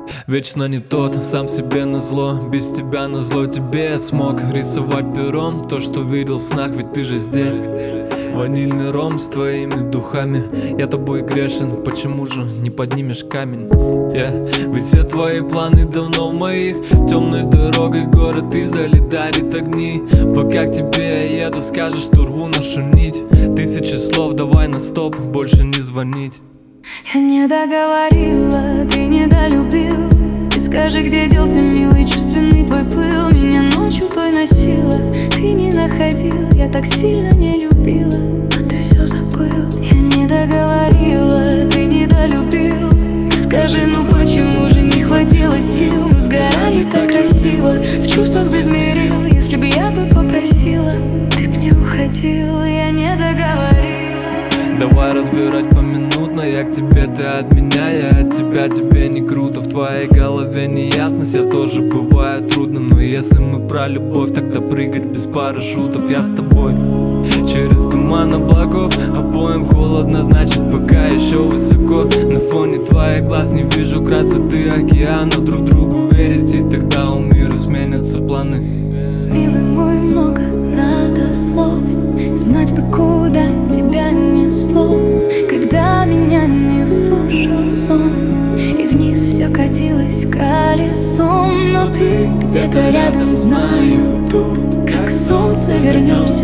Вечно не тот, сам себе назло. Без тебя назло тебе я смог рисовать пером то, что видел в снах, ведь ты же здесь. Ванильный ром с твоими духами. Я тобой грешен, почему же не поднимешь камень? Ведь все твои планы давно в моих. Темной дорогой город издали дарит огни. Пока к тебе я еду, скажешь, что рву нашу нить. Тысячи слов, давай на стоп, больше не звонить. Я не договорила, ты недолюбил. Ты скажи, где делся милый чувственный твой пыл. Меня ночью той носила, ты не находил. Я так сильно не любила, а ты все забыл. Я не договорила, ты недолюбил. Ты скажи, ну почему же не хватило сил? Мы сгорали так красиво, в чувствах без мерил. Если бы я бы попросила, ты б не уходил. Я не договорила. Давай разбирать поминутно, я к тебе, ты от меня, я от тебя, тебе не круто. В твоей голове неясность, я тоже бываю трудным. Но если мы про любовь, тогда прыгать без парашютов. Я с тобой через туман облаков, обоим холодно, значит пока еще высоко. На фоне твоих глаз не вижу красоты океана. Друг другу верить, и тогда у мира сменятся планы. Милый мой, много надо слов, знать бы, куда тебя несло. Когда меня не слушал сон, и вниз все катилось колесом. Но ты где-то рядом, знаю, тут, как солнце, вернемся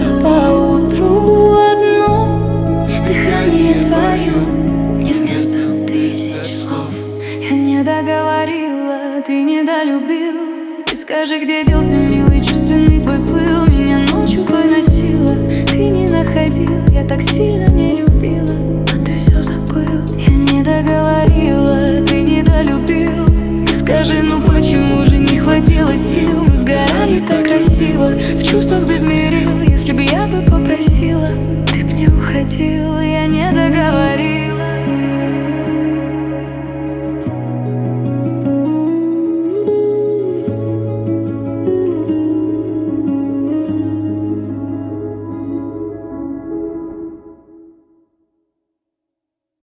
поутру. Одно дыхание твое не вместо тысяч слов. Я не договорила, ты недолюбил. Ты скажи, где делся милый чувственный твой пыл. Меня ночью той носила, ты не находил. Я так сильно не любила, а ты все забыл. Я не договорила, ты недолюбил. Ты скажи, ну почему же не хватило сил? Мы сгорали так красиво, в чувствах без меры.